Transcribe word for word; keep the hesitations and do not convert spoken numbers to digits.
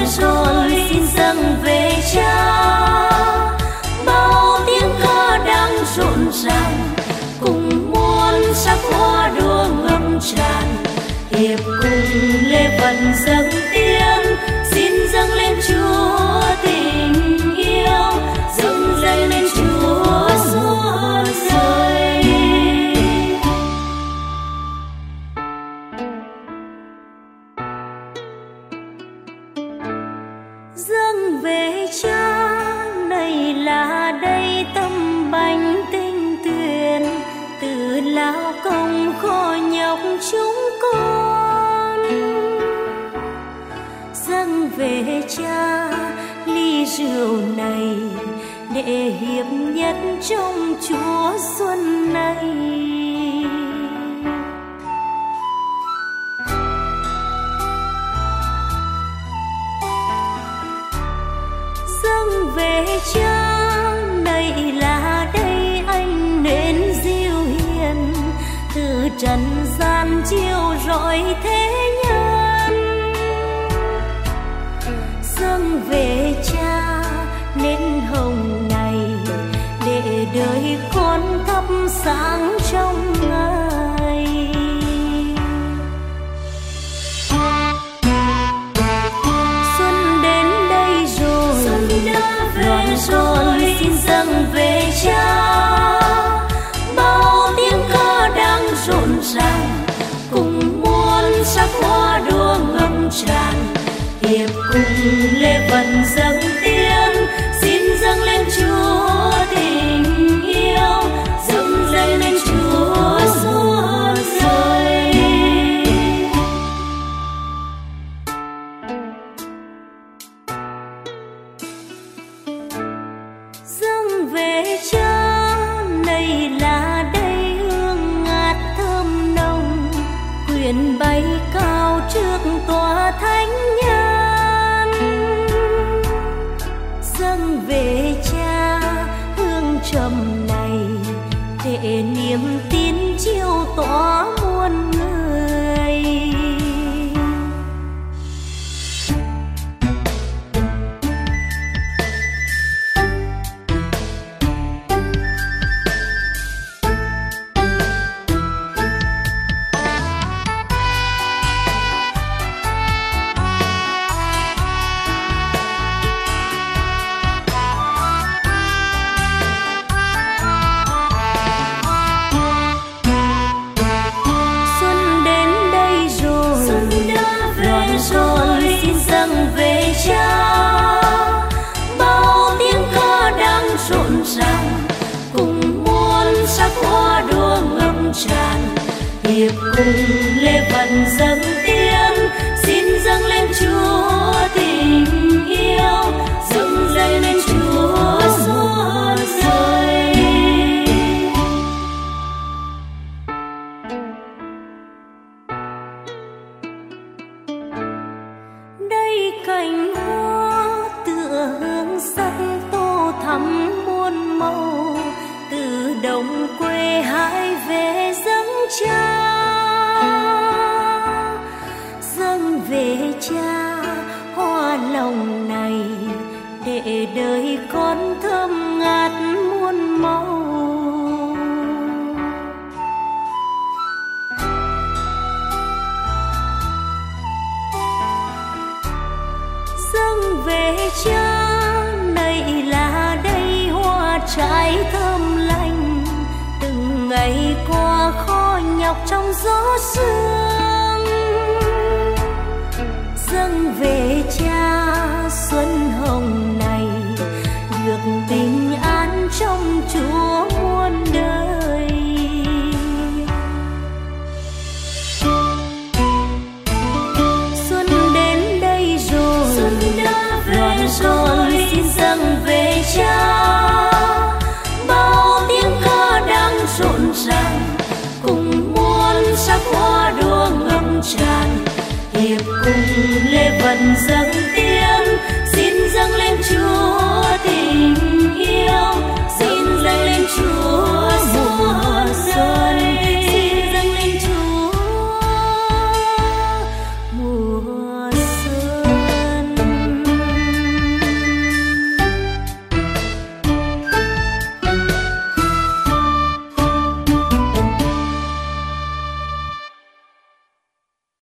rồi xin dâng về Cha. Bao tiếng ca đang rộn ràng cùng muôn sắc hoa đua ngập tràn, hiệp cùng lễ vật dâng tiếng xin dâng lên Chúa tình yêu, dâng dâng lên Chúa muôn rơi. Dâng về Cha, này là đây tâm bánh tinh tuyền, từ lao công khó nhọc chúng con. Dâng về Cha ly rượu này, để hiệp nhất trong Chúa xuân này. Dâng về Cha, này là đây anh nên diệu hiền, từ trần gian chiếu rọi thế nhân. Dâng về Cha nên hồng này, để đời con thắp sáng trong ngày. Xuân đến đây rồi, xuân đã về rồi xin dâng về Cha. Bao tiếng ca đang rộn ràng cùng muôn sắc hoa đua ngập tràn, hiệp cùng lễ vật dâng tiếng xin dâng lên Chúa tình yêu, dâng dâng lên Chúa muôn rơi. Dâng về Cha, này là đây hương ngát thơm nồng, quyền bay cao trước tòa thánh nhân. Dâng về Cha hương trầm này, để niềm tin chiếu tỏa muôn người. Rồi xin dâng về Cha. Bao tiếng ca đang rộn ràng cùng muôn sắc hoa đua ngập tràn, hiệp cùng lễ vật dâng tiếng xin dâng lên Chúa tình yêu, dâng dâng lên Chúa muôn rơi. Đây cành hoa tựa hương sắc tô thắm muôn màu, từ đồng quê hai về dâng Cha. Dâng về Cha hoa lòng này, để đời con thơm ngát muôn màu. Dâng về Cha, này là đây hoa trái thơm lành, từng ngày qua khó nhọc trong gió sương. Dâng về Cha xuân hồng này, được bình an trong Chúa muôn đời. Xuân đến đây rồi, xuân đã về rồi xin dâng về Cha. Bao tiếng ca đang rộn ràng cùng muôn sắc hoa đua ngập tràn, hiệp cùng lễ vật dâng